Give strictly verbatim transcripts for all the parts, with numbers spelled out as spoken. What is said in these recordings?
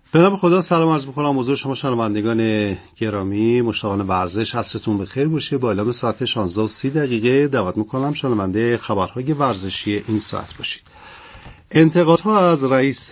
به نام خدا سلام عرض می‌کنم حضور شما شنوندگان گرامی، مشتاقان ورزش، عصرتون بخیر باشه. با اعلام ساعت شانزده و سی دقیقه دعوت می‌کنم شنونده خبرهای ورزشی این ساعت باشید. انتقادها از رئیس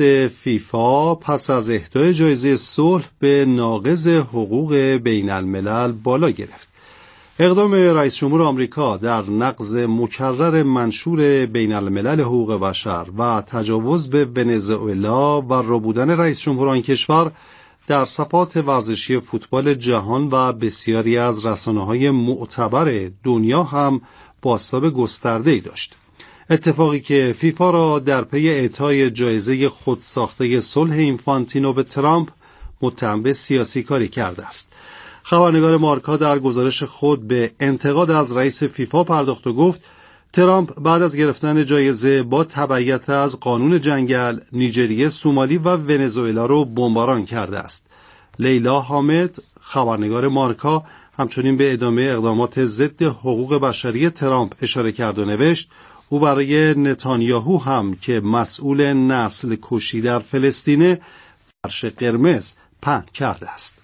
فیفا پس از اهدای جایزه صلح به ناقض حقوق بین الملل بالا گرفت. اقدام رئیس جمهور آمریکا در نقض مکرر منشور بین الملل حقوق بشر و تجاوز به ونزوئلا و ربودن رئیس جمهور آن کشور در صفحات ورزشی فوتبال جهان و بسیاری از رسانه‌های معتبر دنیا هم بازتاب گسترده‌ای داشت. اتفاقی که فیفا را در پی اعطای جایزه خودساخته صلح اینفانتینو به ترامپ متهم به سیاسی کاری کرده است. خبرنگار مارکا در گزارش خود به انتقاد از رئیس فیفا پرداخت و گفت ترامپ بعد از گرفتن جایزه با تبعیت از قانون جنگل نیجریه، سومالی و ونزوئلا را بمباران کرده است. لیلا حامد خبرنگار مارکا همچنین به ادامه اقدامات ضد حقوق بشری ترامپ اشاره کرد و نوشت او برای نتانیاهو هم که مسئول نسل کشی در فلسطین فرش قرمز پهن کرده است.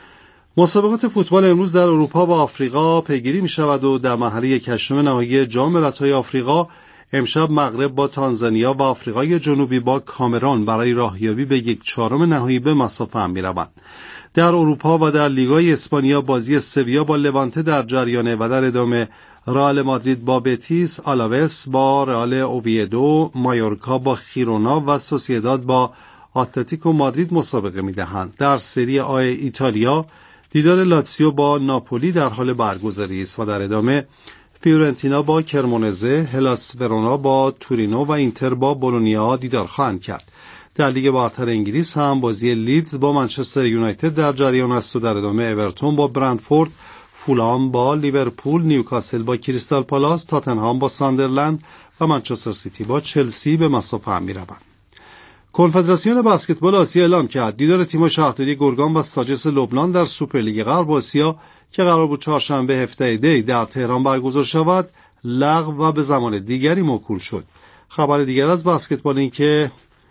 مسابقات فوتبال امروز در اروپا و آفریقا پیگیری می شود و در مرحله یک هشتم نهایی جام ملت‌های آفریقا امشب مغرب با تانزانیا و آفریقای جنوبی با کامرون برای راهیابی به یک چهارم نهایی به مصاف هم می روند. در اروپا و در لیگای اسپانیا بازی سویا با لوانته در جریانه و در ادامه رئال مادرید با بتیس، آلاوس با رئال اوویدو، مایورکا با خیرونا و سوسییداد با اتلتیکو مادرید مسابقه می دهند. در سری آ ایتالیا دیدار لاتسیو با ناپولی در حال برگزاری است و در ادامه فیورنتینا با کرمونزه، هلاس ورونا با تورینو و اینتر با بولونیا دیدار خواهند کرد. در لیگ برتر انگلیس هم بازی لیدز با منچستر یونایتد در جریان است و در ادامه اورتون با برنتفورد، فولام با لیورپول، نیوکاسل با کریستال پالاس، تاتنهام با ساندرلند و منچستر سیتی با چلسی به مصاف هم می‌روند. کنفدراسیون بسکتبال آسیا اعلام کرد دیدار تیم شهرداری گرگان و ساجس لبنان در سوپرلیگ غرب آسیا که قرار بود چهارشنبه هفدهم دی در تهران برگزار شود لغو و به زمان دیگری موکول شد. خبر دیگر از بسکتبال این که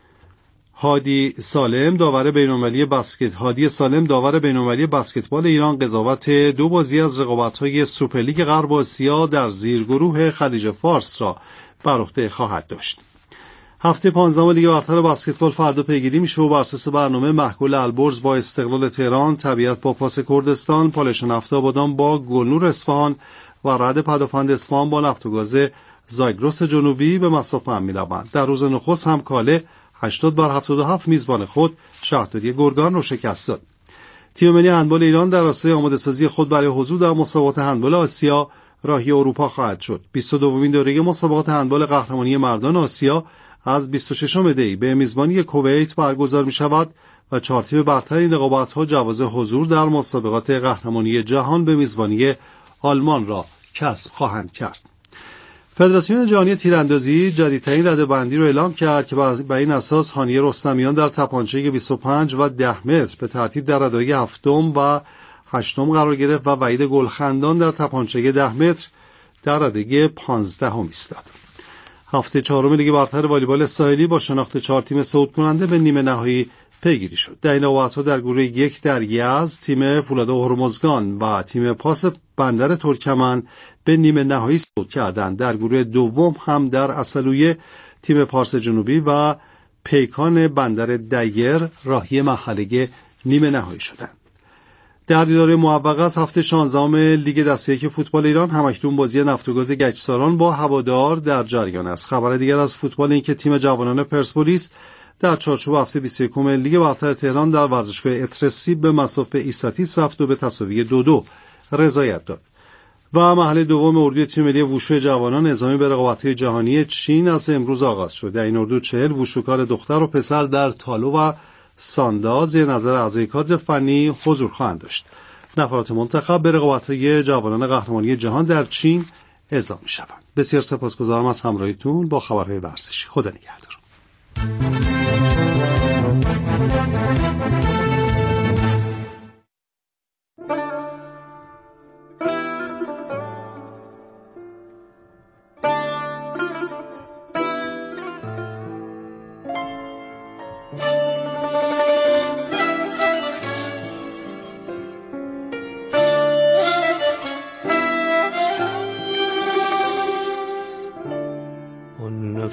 هادی سالم داور بین‌المللی بسکت هادی سالم داور بین‌المللی بسکتبال ایران قضاوت دو بازی از رقابت‌های سوپرلیگ غرب آسیا در زیرگروه خلیج فارس را بر عهده خواهد داشت. هفته پانزدهم لیگ برتر بسکتبال فردا پیگیری میشه و بر اساس برنامه محگل البرز با استقلال تهران، طبیعت با پاس کردستان، پالش نفت آبادان با گلنور اصفهان و رعد پدافند اصفهان با نفت و گاز زاگرس جنوبی به مصاف هم می‌روند. در روز نخست هم کاله هشتاد بر هفتاد و هفت میزبان خود شهرداری گرگان را شکست داد. تیم ملی هندبال ایران در راستای آماده‌سازی خود برای حضور در مسابقات هندبال آسیا راهی اروپا خواهد شد. بیست و دومین دوره مسابقات هندبال قهرمانی مردان آسیا از بیست و ششم دی به میزبانی کویت برگزار می شود و چهار تیم برتر این رقابت‌ها جواز حضور در مسابقات قهرمانی جهان به میزبانی آلمان را کسب خواهند کرد. فدراسیون جهانی تیراندازی جدیدترین رده‌بندی را اعلام کرد که بر این اساس هانیه رستمیان در تپانچه بیست و پنج و ده متر به ترتیب در رده‌های هفتم و هشتم قرار گرفت و وحید گلخندان در تپانچه ده متر در رده پانزدهم ایستاد. هفته چهارم لیگ برتر والیبال ساحلی با شناخت چهار تیم صعود کننده به نیمه نهایی پیگیری شد. در این رقابت‌ها در گروه یک در یزد تیم فولاد هرمزگان و تیم پاس بندر ترکمن به نیمه نهایی صعود کردند. در گروه دوم هم در اصلویه تیم پارس جنوبی و پیکان بندر دیر راهی مرحله نیمه نهایی شدند. در دیدار موفق از هفته شانزدهم لیگ دسته یک فوتبال ایران همکنون بازی نفت و گاز گچساران با هوادار در جریان است. خبر دیگر از فوتبال این که تیم جوانان پرسپولیس در چارچوب هفته بیست و یکم لیگ برتر تهران در ورزشگاه اترسی به مصاف ایستاتیس رفت و به تساوی دو دو رضایت داد. و مرحله دوم اردوی تیم ملی ووشو جوانان نظامی به رقابت‌های جهانی چین از امروز آغاز شد. در این اردو چهل ووشوکار دختر و پسر در تالو و ساندا زیر نظر اعضای کادر فنی حضور خواهند داشت. نفرات منتخب به رقابت‌های جوانان قهرمانی جهان در چین اعزام می‌شوند. بسیار سپاسگزارم از همراهیتون با خبرهای ورزشی. خدا نگهدار.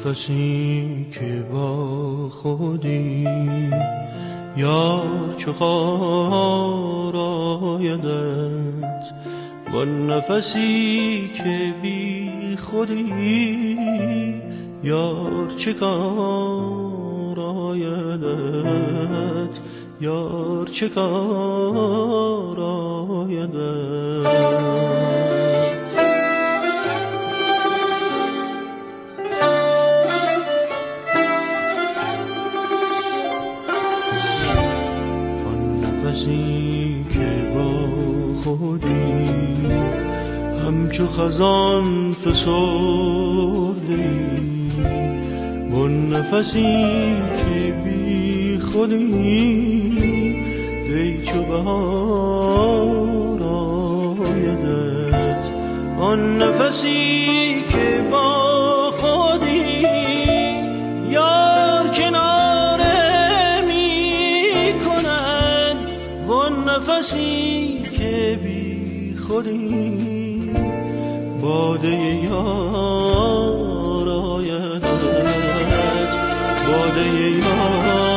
نفسی که با خودی یا چو خار آیدت، وان نفسی که بی خودی یار چه کار آیدت، یار چه کار آیدت. نفسی که با خودی همچو خزان فسردی، وان نفسی که بی خودی ای چو بهار آیدت، آن نفسی که با خودی یار کناره می کند، وان نفسی که بی خودی باده یار آیدت، باده یار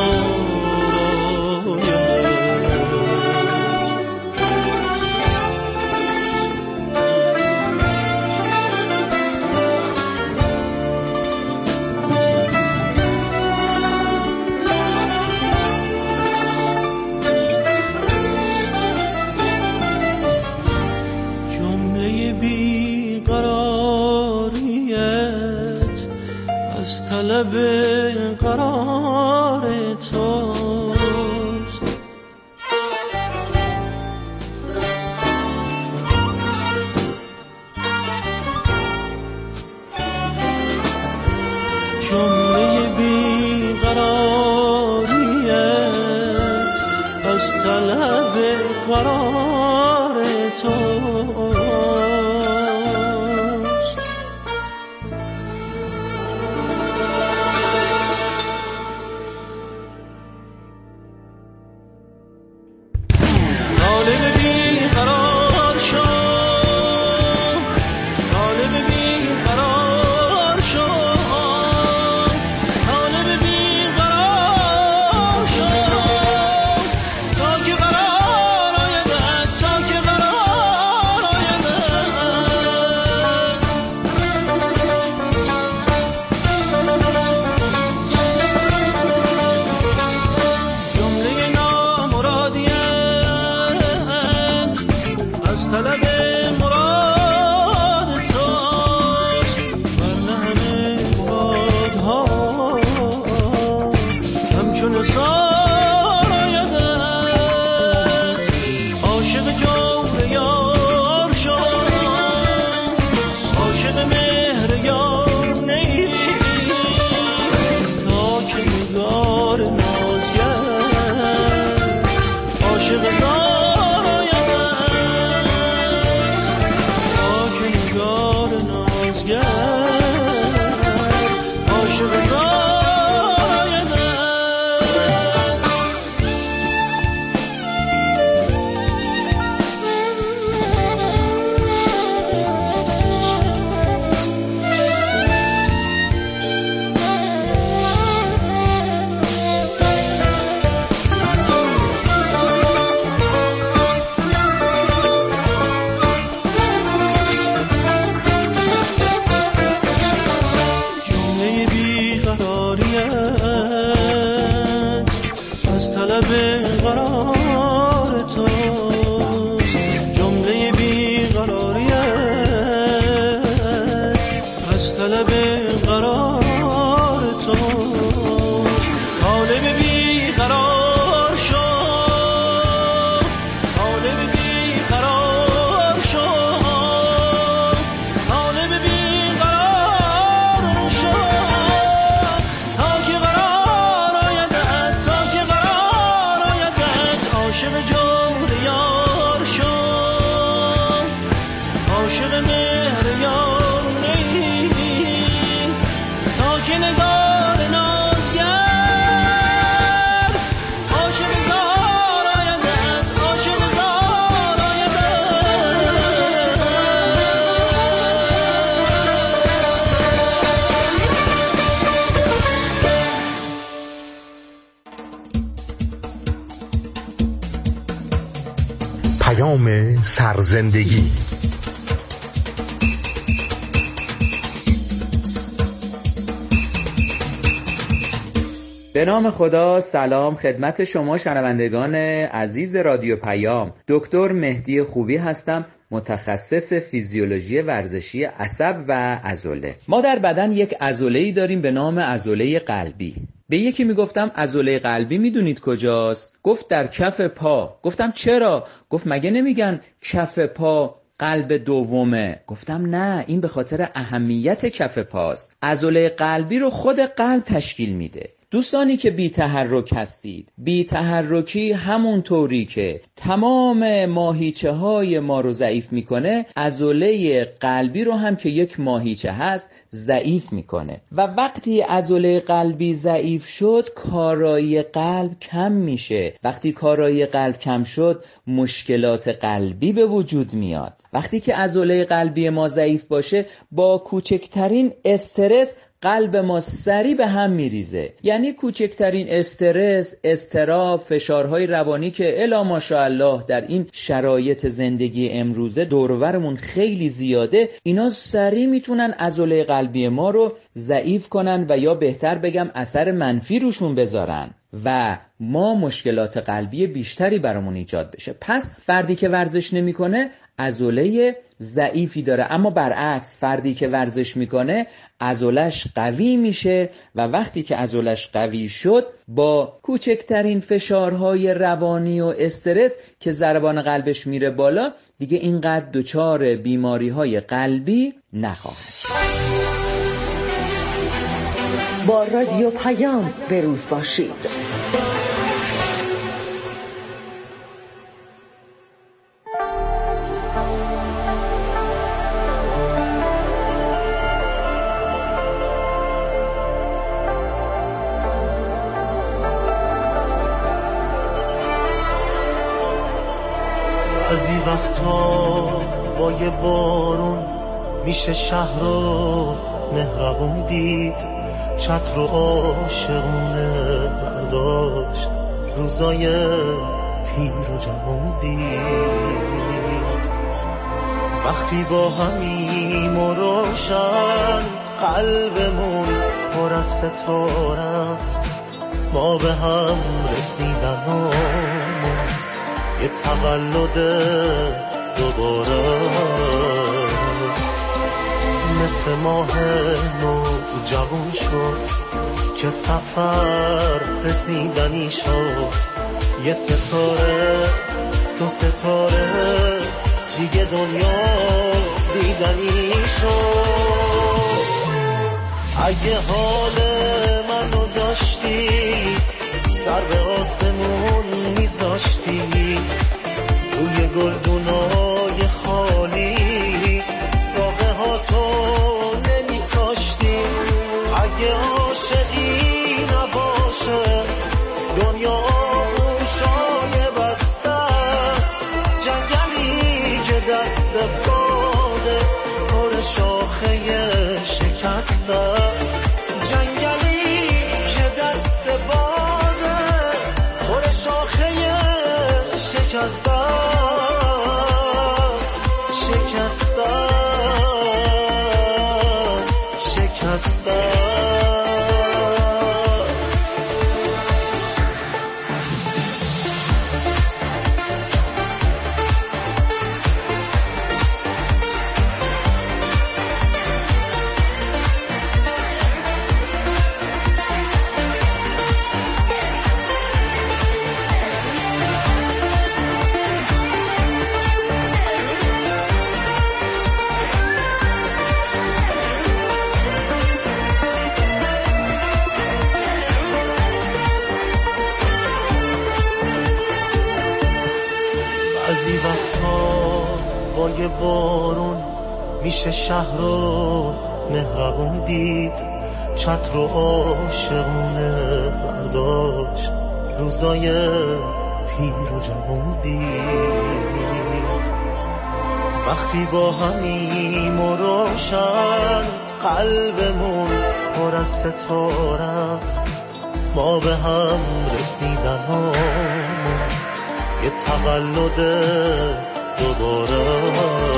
طلب قرار توست، جمله بیقراریت از طلب قرار توست. پیام سرزندگی. به نام خدا. سلام خدمت شما شنوندگان عزیز رادیو پیام. دکتر مهدی خوبی هستم، متخصص فیزیولوژی ورزشی عصب و عضله. ما در بدن یک عضله‌ای داریم به نام عضله قلبی. به یکی میگفتم عضله قلبی میدونید کجاست؟ گفت در کف پا. گفتم چرا؟ گفت مگه نمیگن کف پا قلب دومه؟ گفتم نه، این به خاطر اهمیت کف پاست. عضله قلبی رو خود قلب تشکیل میده. دوستانی که بی تحرک هستید، بی تحرکی همون طوری که تمام ماهیچه های ما رو ضعیف میکنه، عضله قلبی رو هم که یک ماهیچه هست ضعیف میکنه و وقتی عضله قلبی ضعیف شد کارایی قلب کم میشه. وقتی کارایی قلب کم شد مشکلات قلبی به وجود میاد. وقتی که عضله قلبی ما ضعیف باشه با کوچکترین استرس قلب ما سریع به هم میریزه. یعنی کوچکترین استرس، اضطراب، فشارهای روانی که الا ماشاءالله در این شرایط زندگی امروزه دور و برمون خیلی زیاده، اینا سریع میتونن عضله قلبی ما رو ضعیف کنن و یا بهتر بگم اثر منفی روشون بذارن و ما مشکلات قلبی بیشتری برامون ایجاد بشه. پس فردی که ورزش نمیکنه عضله ضعیفی داره، اما برعکس فردی که ورزش میکنه عضلش قوی میشه و وقتی که عضلش قوی شد با کوچکترین فشارهای روانی و استرس که ضربان قلبش میره بالا دیگه اینقدر دچار بیماریهای قلبی نخواهد. با رادیو پیام به روز باشید. از این وقتا با یه بارون میشه شهر رو مهربون دید، چتر و عاشقونه برداشت، روزای پیر و جوان دید. وقتی با همیم و روشن قلبمون پر از ستارت، ما به هم رسیدن یه تولد دوباره مثل ماه نو جوان شد که سفر رسیدنی شد. یه ستاره دو ستاره دیگه دنیا دیدنی شد. اگه حال منو داشتی سر به آسمون میذاشتی، روی گلدونای خالی ساقه ها تو نمی کاشتی. اگه عاشقی نباشه دنیا آغوشای بستت، جنگلی که دست باده پر شاخه شکست است، جنگلی که دست باده پر شاخه شکست است، شکست است، شکست است. بعضی وقتا با یه بارون میشه شهر رو مهربون دید، چتر و عاشقونه برداشت، روزای پیر و جوان دید. وقتی با همیم و روشن قلبمون پر از ستاره، ما به هم رسیدن یه تولد دوباره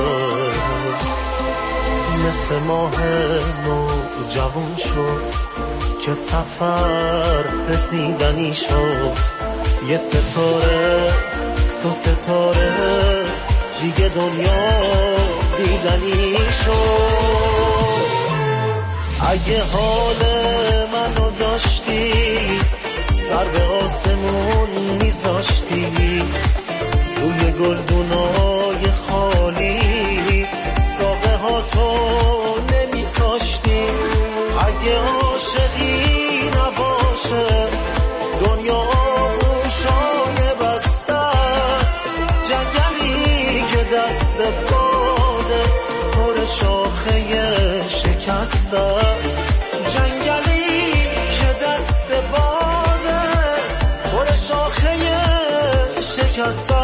مثل ماه نو جوان شد که سفر رسیدنی شد یه ستاره تو ستاره دیگه دنیا دیدنی شد اگه حال منو داشتی سر به آسمون میذاشتی روی گلدونای خالی ساقه ها تو نمی کاشتی اگه عاشقی نباشه دنیا آغوشای بستت جنگلی که دست باده پر شاخه شکستت جنگلی که دست باده پر شاخه شکستت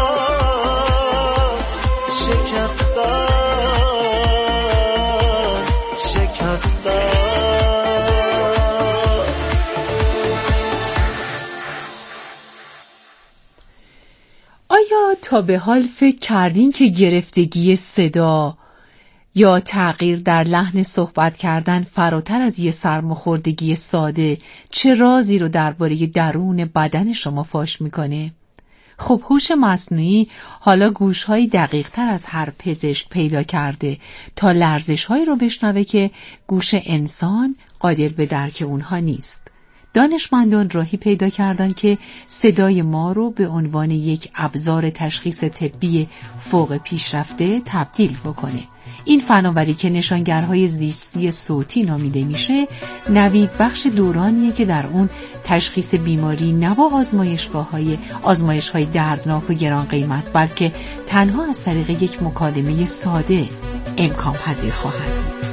شکستت شکستت آیا تا به حال فکر کردین که گرفتگی صدا یا تغییر در لحن صحبت کردن فراتر از یه سرماخوردگی ساده چه رازی رو درباره درون بدن شما فاش میکنه؟ خب هوش مصنوعی حالا گوش‌های دقیق‌تر از هر پزشک پیدا کرده تا لرزش‌هایی رو بشنوه که گوش انسان قادر به درک اونها نیست. دانشمندان راهی پیدا کردن که صدای ما رو به عنوان یک ابزار تشخیص طبی فوق پیشرفته تبدیل بکنه. این فناوری که نشانگرهای زیستی صوتی نامیده میشه، نوید بخش دورانیه که در اون تشخیص بیماری نه با آزمایشگاه‌های آزمایش‌های دردناک و گران قیمت بلکه تنها از طریق یک مکالمه ساده امکان پذیر خواهد بود.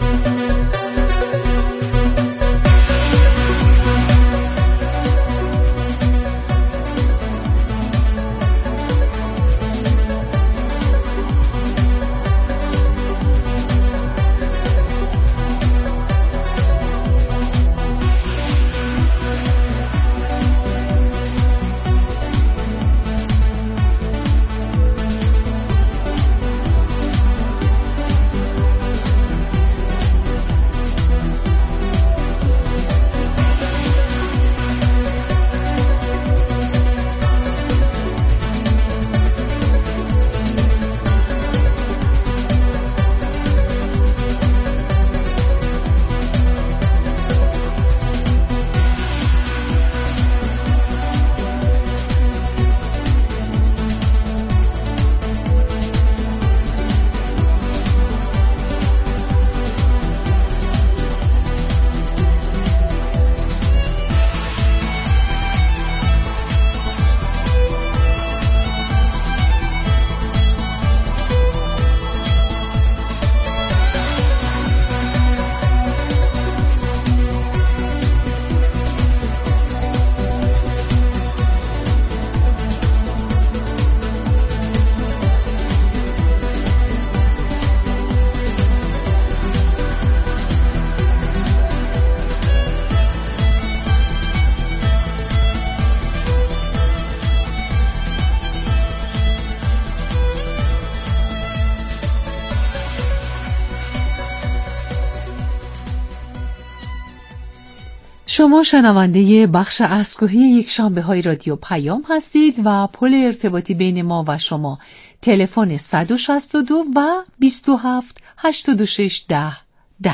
شما شنونده بخش اسکوهی یک شنبه های رادیو پیام هستید و پل ارتباطی بین ما و شما تلفن صد و شصت و دو و بیست و هفت هشتاد و شش ده ده.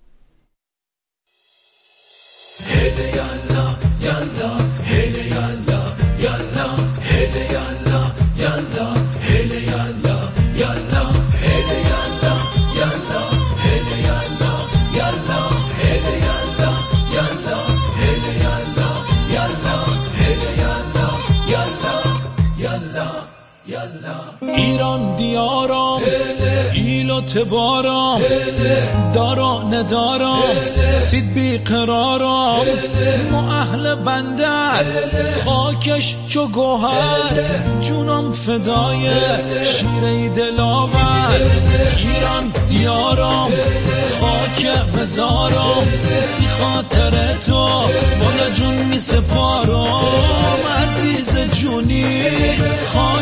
هله یالا یالا هله یالا یالا هله یالا یالا هله یالا یالا هله یالا یالا هله یالا یالا هله یالا یالا هله یالا یالا هله یالا یالا یالا ایران دیارم ایلوت بارم دارا ندارم سید بی قرارم ما اهل بندر خاکش چو گوهر جونم فدای شیره دلاور ایران دیارم خاک مزارم سی خاطر تو بالا جون می سپارم عزیز جونی خاک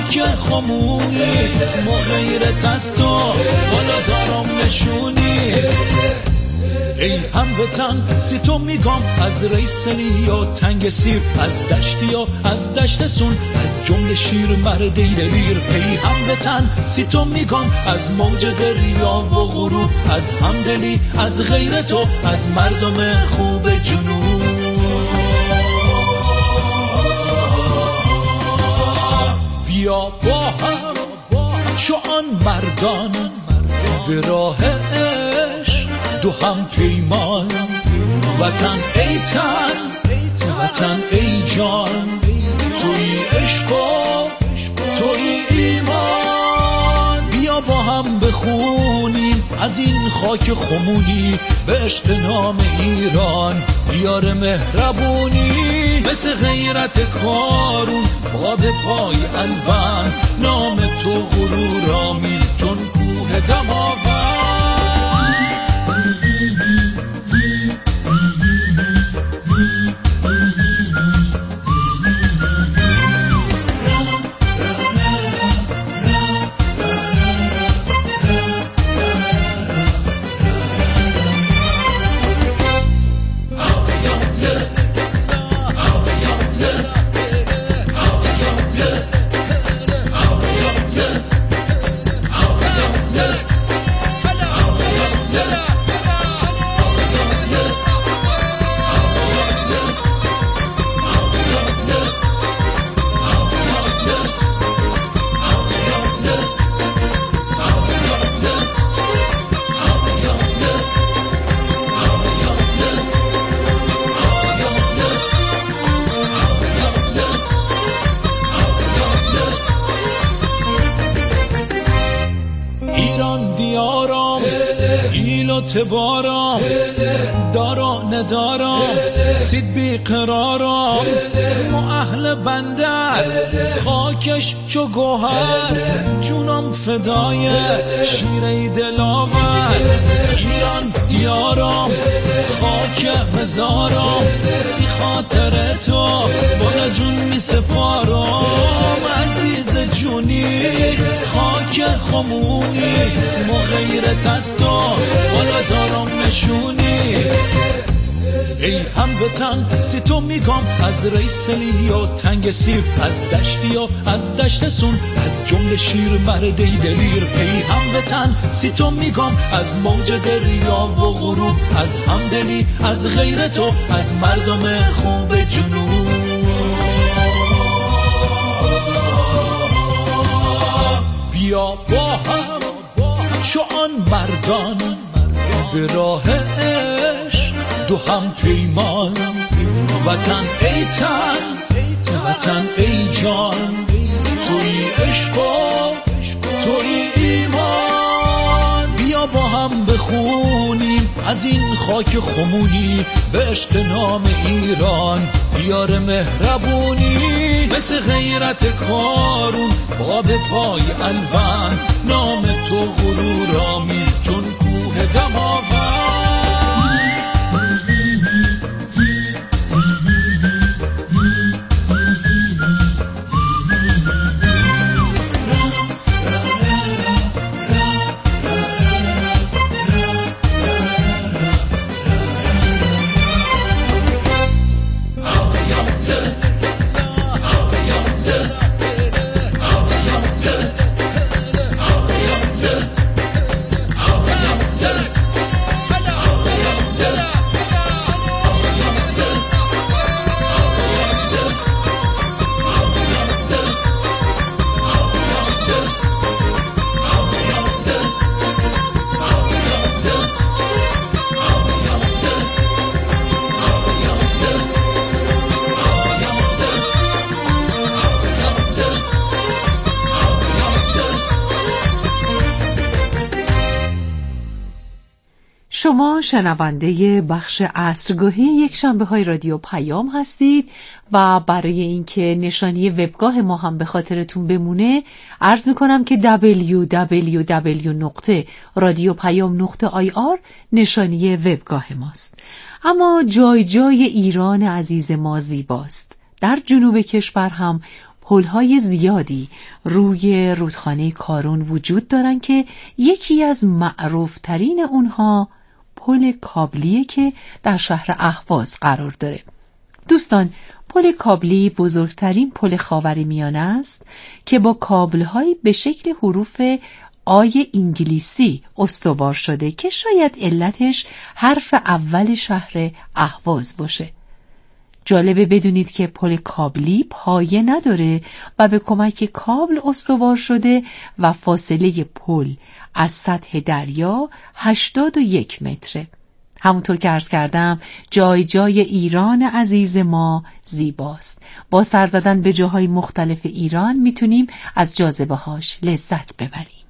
خمونی ما غیرت از تو بالا دارم نشونی ای هموطن سی تو میگم از ریسلی و تنگ سیر از دشتی و از دشت سون از جمله شیر مرد دلیر ای هموطن سی تو میگم از موج دریا و غروب از همدلی از غیرت و از مردم خوب جنوب بیا با هم چو آن مردان به راه عشق دو هم پیمان وطن ای تن وطن ای جان توی عشق و توی ایمان بیا با هم بخونیم از این خاک خمونی به عشق نام ایران دیار مهربونی مثل غیرت کارون پا به پای الوان نام تو غرور آمیز چون کوه دماوند تبارم دارا ندارم سید بی قرارم ما اهل بندر خاکش چو گوهر جونم فدای شیره دلاور ایران دیارم خاک مزارم سی خاطر تو بالا جون می سپارم عزیز جونی خاک خمونی ما غیرت از تو بالا دارم نشونی ای هموطن سی تو میگم از ریسلی و تنگ سیر از دشتی و از دشت سون از جمله شیر مرد دلیر ای هموطن سی تو میگم از موج دریا و غروب از همدلی از غیرت و از مردم خوب جنوب بیا با هم چو آن مردان به راه عشق دو هم پیمان وطن ای تن وطن ای جان توی عشق و توی ایمان بیا با هم بخونیم از این خاک خمونی به عشق نام ایران دیار مهربونی مثل غیرت کارون پا به پای الوان نام تو غرور آمیز چون کوه دماوند شما شنونده بخش عصرگاهی یک شنبه های رادیو پیام هستید و برای اینکه نشانی وبگاه ما هم به خاطرتون بمونه عرض میکنم که دبلیو دبلیو دبلیو نقطه رادیو پیام نقطه آی آر نشانی وبگاه ماست. اما جای جای ایران عزیز ما زیباست. در جنوب کشور هم پل‌های زیادی روی رودخانه کارون وجود دارن که یکی از معروفترین اونها پل کابلیه که در شهر اهواز قرار داره. دوستان، پل کابلی بزرگترین پل خاورمیانه است که با کابل‌های به شکل حروف آی انگلیسی استوار شده که شاید علتش حرف اول شهر اهواز باشه. جالبه بدونید که پل کابلی پایه نداره و به کمک کابل استوار شده و فاصله پل از سطح دریا هشتاد و یک متره. همونطور که عرض کردم جای جای ایران عزیز ما زیباست. با سر زدن به جاهای مختلف ایران میتونیم از جاذبه هاش لذت ببریم.